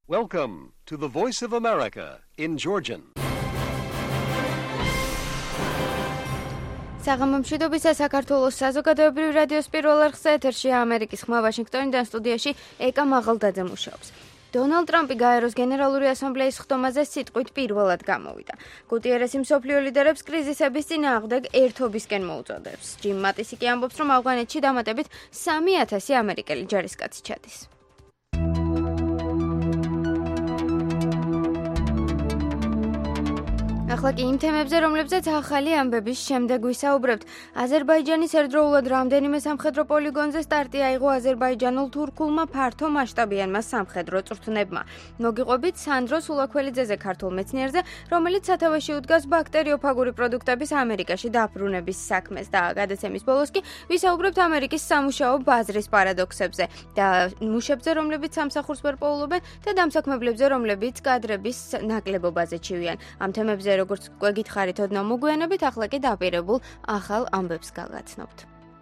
Welcome to the Voice of America in Georgian. საღამომშვიდობისა საქართველოს საზოგადოებრივი რადიოს პირველ არხზე ეთერშია ამერიკის ხმა ვაშინგტონიდან სტუდიაში ეკა მაღალდაძე მუშაობს. დონალდ ტრამპი გაეროს გენერალური ასამბლეის ხდომაზე სიტყვით პირველად გამოვიდა. გუტიერესი მსოფლიო ლიდერებს კრიზისების წინააღმდეგ ერთობისკენ მოუწოდებს. ჯიმ მატისი კი ამბობს, რომ ავღანეთში დამატებით 3,000 ამერიკელი ჯარისკაცი ჩადის. ახლა კი იმ თემებზე, რომლებზეც ახალი ამბების შემდეგ ვისაუბრებთ. აზერბაიჯანის ერთდროულად რამდენიმე სამხედრო პოლიგონზე სტარტი აიღო აზერბაიჯანულ-თურქულმა ფართო მასშტაბიანმა სამხედრო წვრთნებმა. მოგიყვებით სანდრო სულაქველიძეზე ქართულ მეცნიერზე, რომელიც სათავეში უდგას ბაქტერიოფაგური პროდუქტების ამერიკაში დაბრუნების საქმეს და გადაცემის ბოლოს კი ვისაუბრებთ ამერიკის სამუშაო ბაზრის პარადოქსებზე და მუშებზე, რომლებიც სამსახურს ვერ პოულობენ და დამსაქმებლებზე, რომლებიც კადრების ნაკლებობაზე ჩივიან. ამ თემებზე როგორც გვეკითხარით ოდნავ მოგვიანებით, ახლა კი დაპირებულ ახალ ამბებს გავაცნობთ.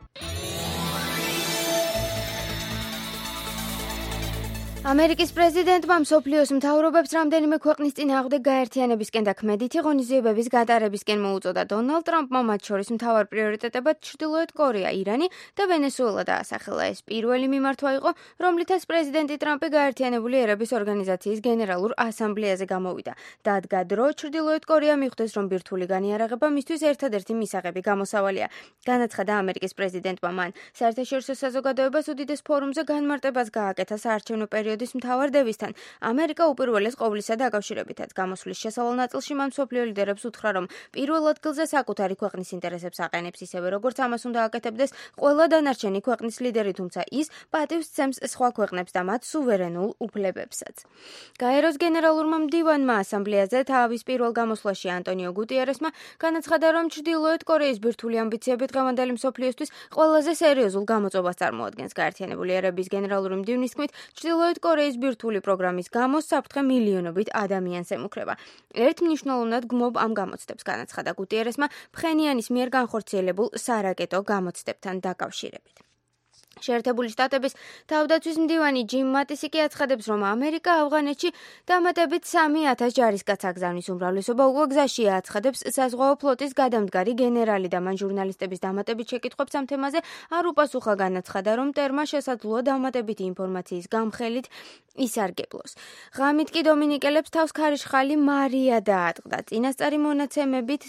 ამერიკის პრეზიდენტმა მსოფლიოს მთავრობებს რამდენიმე ქვეყნის წინააღმდეგ გაერთიანებისკენ და ქმედითი ღონისძიებების გატარებისკენ მოუწოდა. დონალდ ტრამპმა მათ შორის მთავარ პრიორიტეტებად ჩრდილოეთ კორეა, ირანი და ვენესუელა დაასახელა. ეს პირველი მიმართვა იყო, რომლითაც პრეზიდენტი ტრამპი გაერთიანებული ერების ორგანიზაციის გენერალურ ასამბლეაზე გამოვიდა. დადგა დრო, ჩრდილოეთ კორეა მიხვდეს, რომ ბირთვული განიარაღება მისთვის ერთადერთი მისაღები გამოსავალია. განაცხადა ამერიკის პრეზიდენტმა მან საერთაშორისო საზოგადოებას უდიდეს ფორუმზე განმარტებას გააკეთა საარჩევნო პერიოდის მთავარ დევისთან. ამერიკა უპირველეს ყოვლისა დაკავშირებითაც გამოსვლის შესავალ ნაწილში მან მსოფლიო ლიდერებს უთხრა, რომ პირველ ადგილზე საკუთარი ქვეყნის ინტერესებს აყენებს, ისევე როგორც ამას უნდა აკეთებდეს ყველა დანარჩენი ქვეყნის ლიდერი, თუმცა ის პატივს სცემს სხვა ქვეყნებს და მათ სუვერენულ უფლებებსაც. გაეროს გენერალურმა მდივანმა ასამბლეაზე თავის პირველ გამოსვლაში ანტონიო გუტიერესმა განაცხადა, რომ ჩრდილოეთ კორეის ბირთვული ამბიციები დღევანდელი მსოფლიოსთვის ყველაზე სერიოზულ გამოწვევას წარმოადგენს. გაერთიანებული ერების გენერალური მდივნის თქმით, ჩრდილოეთ კორეის ბირთვული პროგრამის გამო საფრთხე მილიონობით ადამიანს ემუქრება. ერთ მნიშვნელოვნად გმობ ამ გამოცდებს, განაცხადა გუტიერესმა ფხენიანის მიერ განხორციელებულ სარაკეტო გამოცდებთან დაკავშირებით. შეერთებული შტატების თავდაცვის მდივანი ჯიმ მატისი კი აცხადებს, რომ ამერიკა ავღანეთში დამატებით 3,000 ჯარისკაცს აგზავნის. უმრავლესობა უკვე გზაშია, აცხადებს საზღვაო ფლოტის გადამდგარი გენერალი და მან ჟურნალისტების დამატებით შეკითხვებს ამ თემაზე არ უპასუხა. განაცხადა, რომ მტერმა შესაძლოა დამატებითი ინფორმაციის გამხელით ისარგებლოს. ღამით კი დომინიკელებს თავს ქარიშხალი მარია დაატყდა. წინასწარი მონაცემებით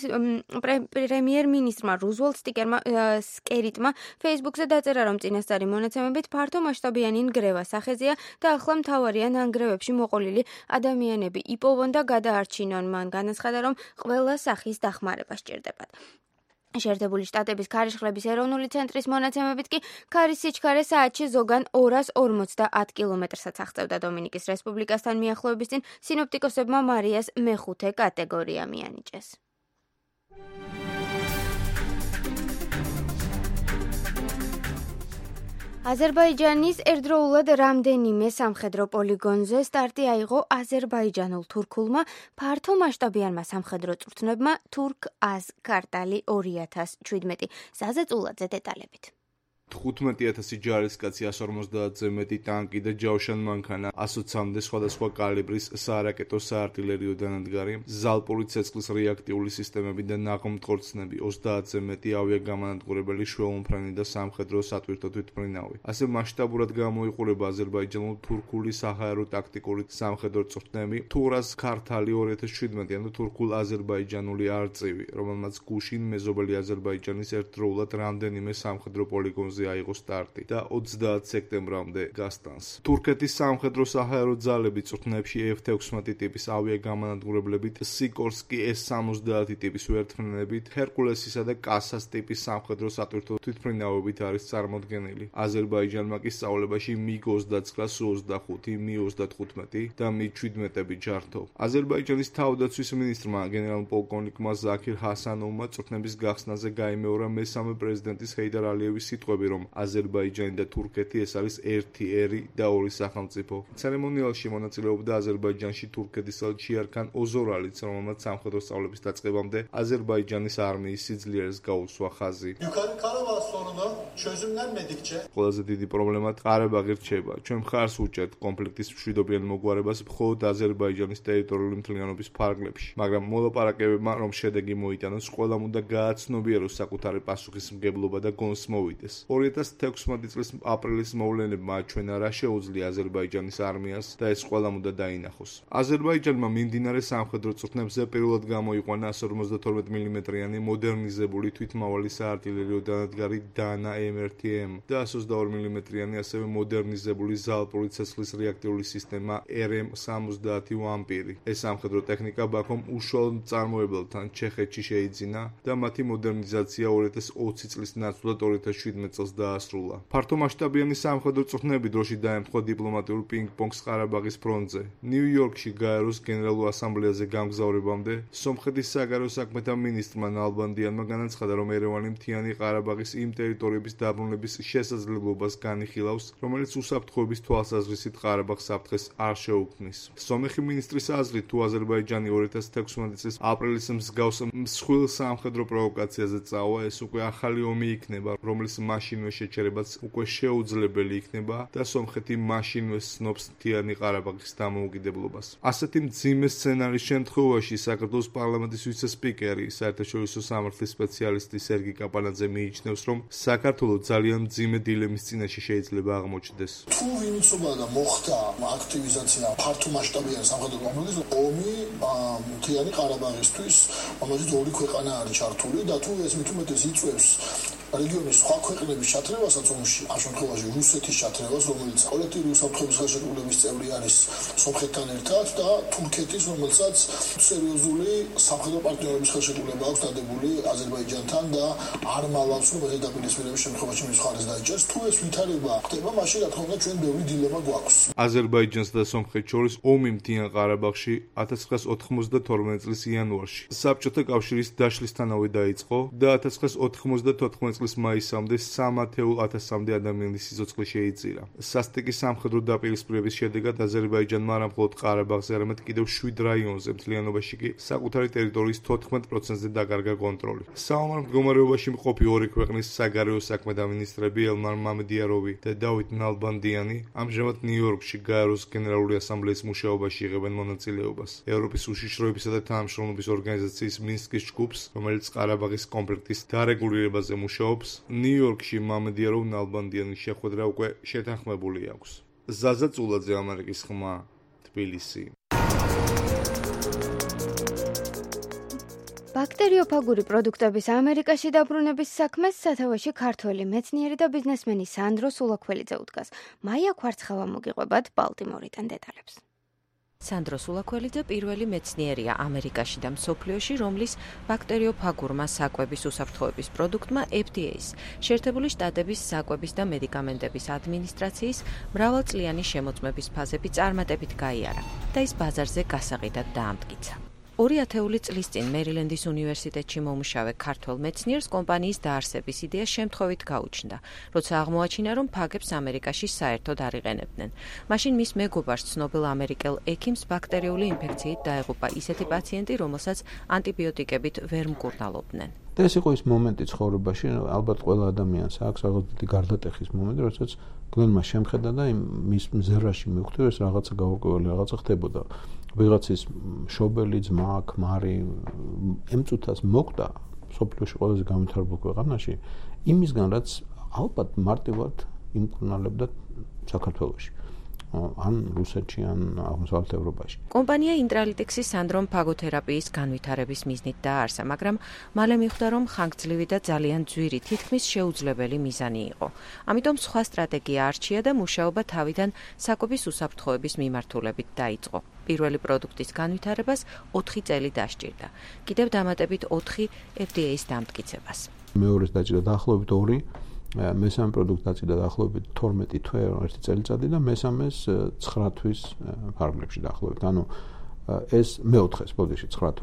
პრემიერ-მინისტრმა რუზველტ სკერიტმა ფეისბუქზე დაწერა, რომ წინასწარი მონაცემებით ფართო მასშტაბიანი ნგრევა სახეზეა და ახლა მთავარია ნანგრევებში მოყოლილი ადამიანები იპოვონ და გადაარჩინონ. მან განაცხადა, რომ ყველა სახის დახმარება სჭირდებათ. შეერთებული შტატების ქარიშხლების ეროვნული ცენტრის მონაცემებით კი ქარის სიჩქარე საათში ზოგან 250 კილომეტრსაც აღწევდა. დომინიკის რესპუბლიკასთან მიახლოების წინ სინოპტიკოსებმა მარიას მეხუთე კატეგორია მიანიჭეს. აზერბაიჯანის ერთდროულად რამდენიმე სამხედრო პოლიგონზე სტარტი აიღო აზერბაიჯანულ-თურქულმა ფართო მასშტაბიანმა სამხედრო წვრთნებმა თურქ-აზ ქარტალი 2017. ზაზე წულაძე დეტალებით. 15,000 ჯარისკაცი, 150-ზე მეტი ტანკი და ჯავშან მანქანა, 120-მდე სხვადასხვა კალიბრის სარაკეტო საარტილერიო დანადგარი, ზალპური ცეცხლის რეაქტიული სისტემები და ნაღმმტყორცნები, 30-ზე მეტი ავიაგამანადგურებელი შვეულმფრენი და სამხედრო სატვირთო თვითმფრინავი. ასე მასშტაბურად გამოიყურება აზერბაიჯანულ-თურქული საჰაერო ტაქტიკური სამხედრო წვრთნები თურას ქართალი 2017, ანუ თურქულ-აზერბაიჯანული არწივი, რომელმაც გუშინ მეზობელი აზერბაიჯანის ერთდროულად რამდენიმე სამხედრო პოლიგონზე აიღო სტარტი და 30 სექტემბრამდე გასტანს. თურქეთის სამხედრო საჰაერო ძალები წვრთნებში F-16 ტიპის ავიაგამანადგურებლებით, სიკორსკი S-70 ტიპის ვერტმფრენებით, ჰერკულესისა და კასას ტიპის სამხედრო სატვირთო თვითმფრინავებით არის წარმოდგენილი. აზერბაიჯანმა კი სწავლებაში MiG-29, Su-25, Mi-35 და Mi-17 ჯართო. აზერბაიჯანის თავდაცვის მინისტრმა გენერალ-პოლკოვნიკმა ზაქირ ჰასანოვმა წვრთნების გახსნაზე გაიმეორა მესამე პრეზიდენტის ჰეიდარ ალიევის სიტყვები, რომ აზერბაიჯანი და თურქეთი ეს არის ერთი ერი და ორი სახელმწიფო. ცერემონიალში მონაწილეობდა აზერბაიჯანში თურქეთის ელჩი არქან ოზორალიც, რომელმაც სამხედრო სწავლების დაწყებამდე აზერბაიჯანის არმიის სიძლიერეს გაუსვა ხაზი. ყველაზე დიდი პრობლემა ყარაბაღი რჩება. ჩვენ მხარს უჭერთ კონფლიქტის მშვიდობიან მოგვარებას მხოლოდ აზერბაიჯანის ტერიტორიული მთლიანობის ფარგლებში, მაგრამ მოლაპარაკებებმა რომ შედეგი მოიტანოს, ყველამ უნდა გააცნობიეროს საკუთარი პასუხისმგებლობა და გონს მოვიდეს. 2016 წლის აპრილის მოვლენებმა აჩვენა, რა შეუძლია აზერბაიჯანის არმიას და ეს ყველამ უნდა დაინახოს. აზერბაიჯანმა მიმდინარე სამხედრო წვრთნებზე პირველად გამოიყვანა 152 მმ-იანი მოდერნიზებული თვითმავალი საარტილერიო დანადგარი დანა M1M და 122 მმ-იანი ასევე მოდერნიზებული ზალპური ცეცხლის რეაქტიული სისტემა RM-70 ვამპირი. ეს სამხედრო ტექნიკა ბაქომ უშუალოდ მწარმოებელთან ჩეხეთში შეიძინა და მათი მოდერნიზაცია 2020 წლის ნაცვლად 2017 წელს დაასრულა. ფართომასშტაბიანი სამხედრო წვრთნები დროში დაემთხვა დიპლომატიურ პინგ-პონგს ყარაბაღის ფრონტზე. ნიუ-იორკში გაეროს გენერალურ ასამბლეაზე გამგზავრებამდე სომხეთის საგარეო საქმეთა მინისტრმა ნალბანდიანმა განაცხადა, რომ ერევანი მთიანი ყარაბაღის იმ ტერიტორიების დაბრუნების შესაძლებლობას განიხილავს, რომელიც უსაფრთხოების თვალსაზრისით ყარაბაღს საფრთხეს არ შეუქმნის. სომეხი ministris აზრით, თუ აზერბაიჯანი 2016 წლის აპრილის მსგავს მსხვილ სამხედრო პროვოკაციაზე წავა, ეს უკვე ახალი ომი იქნება, რომლის მაშინვე შეჩერებაც უკვე შეუძლებელი იქნება და სომხეთი მაშინვე სცნობს მთიანი ყარაბაღის დამოუკიდებლობას. ასეთი მძიმე სცენარის შემთხვევაში საქართველოს პარლამენტის ვიცე-სპიკერი, საერთაშორისო სამართლის სპეციალისტი სერგი კაპანაძე მიიჩნევს, რომ საქართველო ძალიან მძიმე დილემის წინაშე შეიძლება აღმოჩნდეს. თუ ვინც უნდა მოხდა აქტივიზაცია ფართომასშტაბიანი სამხედრო კონფლიქტის ომი მთიანი ყარაბაღისთვის, რომელშიც ორი ქვეყანა არის ჩართული და თუ ეს მით უმეტეს იწვევს რეგიონის სხვა ქვეყნების ჩათრევასაც ომში, ამ შემთხვევაში რუსეთის ჩათრევას, რომელიც კოლექტიური უსაფრთხოების ხელშეკრულების წევრი არის სომხეთთან ერთად და თურქეთის, რომელსაც სერიოზული სამხედრო პარტნიორობის ხელშეკრულება აქვს დადებული აზერბაიჯანთან და არ მალავს, რომ ეს დაპირისპირების შემთხვევაში მის მხარეს დაიჭერს. თუ ეს ვითარება ხდება, მაშინ რა თქმა უნდა ჩვენ ბევრი დილემა გვაქვს. აზერბაიჯანს და სომხეთს შორის ომი მთიან ყარაბაღში 1992 წლის იანვარში საბჭოთა კავშირის დაშლისთანავე დაიწყო და 1994 წლის მაისამდე 31000-მდე ადამიანის სიცოცხლე შეიწირა. სასტიკი სამხედრო დაპირისპირების შედეგად აზერბაიჯანმა არა მხოლოდ ყარაბაღზე, არამედ კიდევ 7 რაიონზე მთლიანობაში კი საკუთარი ტერიტორიის 14%-ზე დაკარგა კონტროლი. საომარ მდგომარეობაში მყოფი ორი ქვეყნის საგარეო საქმეთა მინისტრები ელმარ მამედიაროვი და დავით ნალბანდიანი ამჟამად ნიუ-იორკში გაეროს გენერალური ასამბლეის მუშაობაში იღებენ მონაწილეობას. ევროპის უშიშროებისა და თანამშრომლობის ორგანიზაციის მინსკის ჯგუფს, რომელიც ყარაბაღის კონფლიქტის დარეგულირებაზე მუშაობს, ნიუ-იორკში მამედიაროვ ნალბანდიანის შეხვედრა უკვე შეთანხმებული აქვს. ზაზა წულაძე, ამერიკის ხმა, თბილისი. ბაქტერიოფაგური პროდუქტების ამერიკაში დაბრუნების საქმეს სათავეში ქართველი მეცნიერი და ბიზნესმენი სანდრო სულაქველიძე უდგას. მაია კვარცხავა მოგიყვებათ ბალტიმორიდან დეტალებს. სანდრო სულაქველიძე პირველი მეცნიერია ამერიკაში და მსოფლიოში, რომლის ბაქტერიოფაგურმა საკვების უსაფრთხოების პროდუქტმა FDA-ს, შეერთებული შტატების საკვების და მედიკამენტების ადმინისტრაციის მრავალწლიანი შემოწმების ფაზები წარმატებით გაიარა და ის ბაზარზე გასაყიდად დაამტკიცა. 2000 წლის წინ მერილენდის უნივერსიტეტში მომუშავე ქართველ მეცნიერს კომპანიის დაარსების იდეა შემთხვევით გაუჩნდა, როცა აღმოაჩინა, რომ ფაგებს ამერიკაში საერთოდ არ იყენებდნენ. მაშინ მის მეგობარს ცნობილ ამერიკელ ექიმს ბაქტერიული ინფექციით დაეღუპა ისეთი პაციენტი, რომელსაც ანტიბიოტიკებით ვერ მკურნალობდნენ. და ეს იყო ის მომენტი ცხოვრებაში, ალბათ ყველა ადამიანს აქვს რაღაც დიდი გარდატეხის მომენტი, როდესაც გლენმა შემხედა და მის მზერაში მივხვდი, ეს რაღაცა გაურკვეველი რაღაცა ხდებოდა. ვიღაცის მშობელი, ძმა, ქმარი ემწუთას მოკვდა სოფლიოში ყველაზე განვითარებულ ქვეყანაში, იმისგან რაც ალბათ მარტივად იმკურნალებდა საქართველოში. ან რუსეთში, ან აღმოსავლეთ ევროპაში. კომპანია ინტრალიტექსი სანდრომ ფაგოთერაპიის განვითარების მიზნით დაარსა, მაგრამ მალე მიხვდა, რომ ხანგრძლივი და ძალიან ძვირი, თითქმის შეუძლებელი მიზანი იყო. ამიტომ სხვა სტრატეგია არჩია და მუშაობა თავიდან საკვების უსაფრთხოების მიმართულებით დაიწყო. პირველი პროდუქტის განვითარებას 4 წელი დასჭირდა. კიდევ დამატებით 4 FDA-ს დამტკიცებას. მეორეს დაჭირდა დაახლოებით 2, მესამე პროდუქტი დაჭირდა დაახლოებით 12 თვე, 1 წელიწადი და მესამეს 9 თვის ფარგლებში დაახლოებით. ანუ ეს მეოთხეს ბოდიში 9 თვე.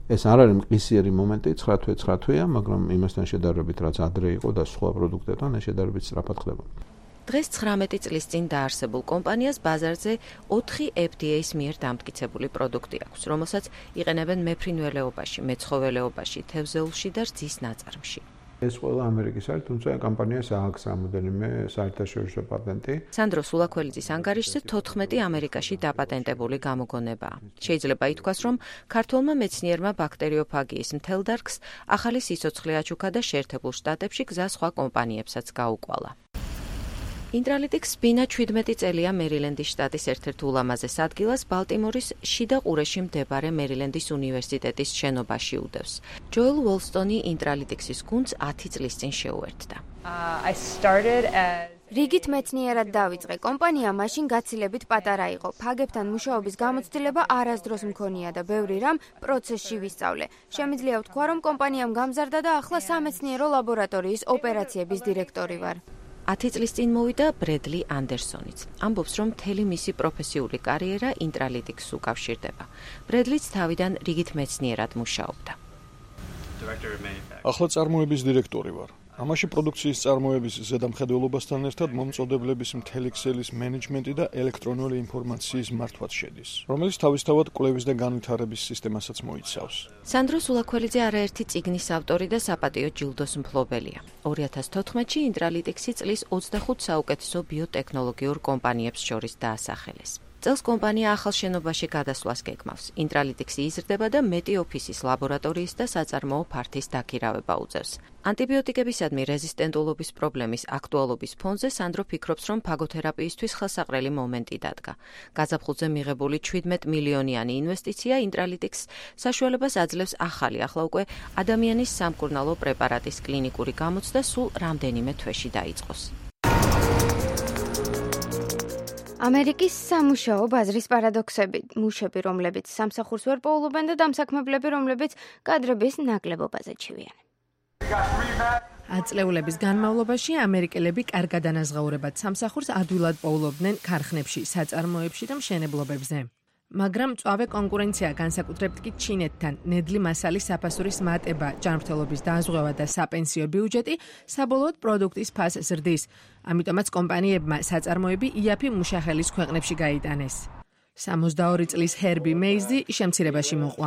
ეს არ არის მყისიერი მომენტი, 9 თვეა, მაგრამ იმასთან შედარებით რაც ადრე იყო და სხვა პროდუქტებთან ეს შედარებით სწრაფად ხდება. დღეს 19 წლის წინ დაარსებულ კომპანიას ბაზარზე 4 FDA-ის მიერ დამტკიცებული პროდუქტი აქვს, რომელსაც იყენებენ მეფრინველეობაში, მეცხოველეობაში, თევზეულში და რძის ნაწარმში. ეს ყველა ამერიკის არის, თუმცა კომპანიას აქვს რამოდენიმე საერთაშორისო პატენტი. სანდრო სულაქველიძის ანგარიშზე 14 ამერიკაში დაპატენტებული გამოგონებაა. შეიძლება ითქვას, რომ ქართველმა მეცნიერმა ბაქტერიოფაგიის მთელ დარგს ახალი სიცოცხლე აჩუქა და შეერთებულ შტატებში გზა სხვა კომპანიებსაც გაუკვალა. ინტრალიტიკს სპინა 17 წელია მერილენდის შტატის ერთ-ერთ ულამაზეს ადგილას ბალტიმორის შიდა ყურეში მდებარე მერილენდის უნივერსიტეტის შენობაში უდევს. ჯოელ უოლსტონი ინტრალიტიქსის გუნდს 10 წლის წინ შეუერთდა. რიგით მეცნიერად დავიწყე. კომპანია მაშინ გაცილებით პატარა იყო. ფაგებთან მუშაობის გამოცდილება არასდროს მქონია და ბევრი რამ პროცესში ვისწავლე. შემიძლია ვთქვა, რომ კომპანიამ გამზარდა და ახლა სამეცნიერო ლაბორატორიის ოპერაციების დირექტორი ვარ. 10 წლის წინ მოვიდა ბრედლი ანდერსონიც. ამბობს, რომ მთელი მისი პროფესიული კარიერა ინტრალიტიკს უკავშირდება. ბრედლიც თავიდან რიგით მეცნიერად მუშაობდა. ახლა წარმოების დირექტორი ვარ. ამაში პროდუქციის წარმოების ზედამხედველობასთან ერთად მომწოდებლების მთელი ქსელის მენეჯმენტი და ელექტრონული ინფორმაციის მართვაც შედის, რომელიც თავისთავად კვლევის და განვითარების სისტემასაც მოიცავს. სანდრო სულაქველიძე არაერთი წიგნის ავტორი და საპატიო ჯილდოს მფლობელია. 2014-ში ინტრალიტიქსი წლის 25 საუკეთესო ბიოტექნოლოგიურ კომპანიებს შორის დაასახელეს. წელს კომპანია ახალ შენობაში გადასვლას გეგმავს. ინტრალიტიქსი იზრდება და მეტი ოფისის, ლაბორატორიის და საწარმოო ფართის დაქირავება უწევს. ანტიბიოტიკებისადმი რეზისტენტულობის პრობლემის აქტუალობის ფონზე სანდრო ფიქრობს, რომ ფაგოთერაპიისთვის ხელსაყრელი მომენტი დადგა. გაზაფხულზე მიღებული 17 მილიონიანი ინვესტიცია ინტრალიტიქსს საშუალებას აძლევს ახალი, ახლა უკვე ადამიანის სამკურნალო პრეპარატის კლინიკური გამოცდა სულ რამდენიმე თვეში დაიწყოს. ამერიკის სამუშაო ბაზრის პარადოქსები, მუშები, რომლებიც სამსახურს ვერ პოულობენ და დამსაქმებლები, რომლებიც კადრების ნაკლებობაზე ჩივიან. აწლეულების განმავლობაში ამერიკელები კარგად ანაზღაურებად სამსახურს ადვილად პოულობდნენ ქარხნებში, საწარმოებში და მშენებლობებზე. მაგრამ მწვავე კონკურენცია განსაკუთრებით კი ჩინეთთან, ნედლი მასალის საფასურის მატება, ჯანმრთელობის დაზღვევა და საპენსიო ბიუჯეტი საბოლოოდ პროდუქტის ფასს ზრდის. ამიტომაც კომპანიებმა საწარმოები იაფი მუშახელის ქვეყნებში გაიტანეს. 62 წლის ჰერბი მეიზი შემცირებაში მოყვა.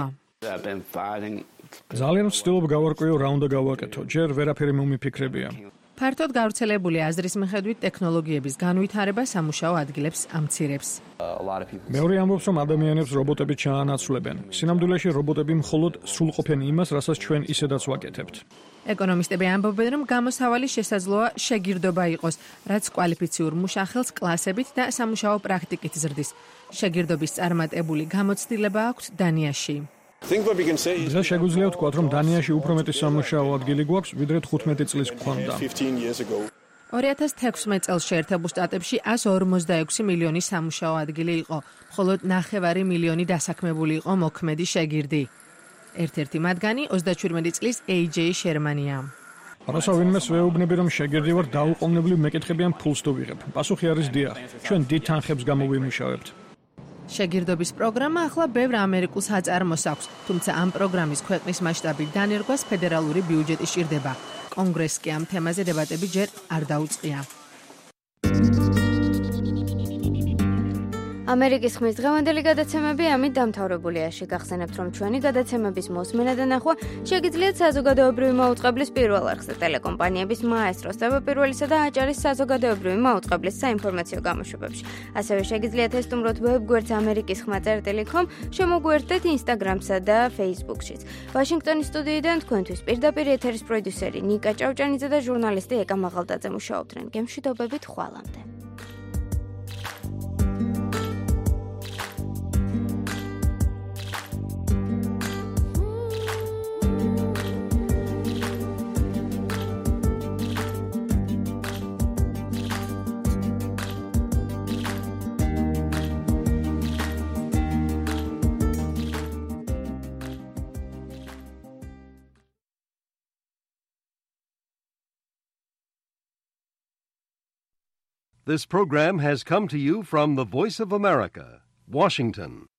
ძალიან ვცდილობ გავარკვიო რა უნდა გავაკეთო, ჯერ ვერაფერი მომიფიქრებია. ფართოდ გავრცელებული აზრის მიხედვით ტექნოლოგიების განვითარება სამუშაო ადგილებს ამცირებს. მეორე ამბობს, რომ ადამიანებს რობოტები ჩაანაცვლებენ. სინამდვილეში რობოტები მხოლოდ სრულყოფენ იმას, რასაც ჩვენ ისედაც ვაკეთებთ. ეკონომისტები ამბობენ, რომ გამოსავალი შესაძლოა შეგირდობა იყოს, რაც კვალიფიციურ მუშახელს კლასებით და სამუშაო პრაქტიკით ზრდის. შეგირდობის წარმატებული გამოცდილება აქვს დანიაში. და შეგვიძლია ვთქვათ, რომ დანიაში უფრო მეტი სამუშაო ადგილი გვაქვს, ვიდრე 15 წლის გვქონდა. 2016 წელს შეერთებულ შტატებში 146 მილიონი სამუშაო ადგილი იყო, მხოლოდ 9 მილიონი დასაქმებული იყო მოქმედი შეგირდი. ერთ-ერთი მათგანი 37 წლის AJ შერმანია. როცა ვინმეს ვეუბნები, რომ შეგირდი ვარ, დაუყოვნებლივ მეკითხებიან ფულს თუ ვიღებ. პასუხი არის დიახ, ჩვენ დიდ თანხებს გამოვიმუშავებთ. შეგირდობის პროგრამა ახლა ბევრ ამერიკულ საწარმოს აქვს, თუმცა ამ პროგრამის ქვეყნის მასშტაბით დანერგვას ფედერალური ბიუჯეტი სჭირდება. კონგრესს კი ამ თემაზე დებატები ჯერ არ დაუწყია. ამერიკის ხმის დღევანდელი გადაცემები ამით დამთავრებულია. შეგახსენებთ, რომ ჩვენი გადაცემების მოსმენა და ნახვა შეგიძლიათ საზოგადოებრივი მაუწყებლის პირველ არხზე, ტელეკომპანიების მაესტროს, ტევ-პირველისა და აჭარის საზოგადოებრივი მაუწყებლის საინფორმაციო გამოშვებებში. ასევე შეგიძლიათ ესტუმროთ ვებგვერდს amerikiskhma.com, შემოგვიერთდეთ Instagram-სა და Facebook-შიც. ვაშინგტონის სტუდიიდან თქვენთვის პირდაპირ ეთერის პროდიუსერი ნიკა ჭავჭანიძე და ჟურნალისტი ეკა მაღალდაძე მუშაობდნენ. გემშვიდობებით ხვალამდე. This program has come to you from the Voice of America, Washington.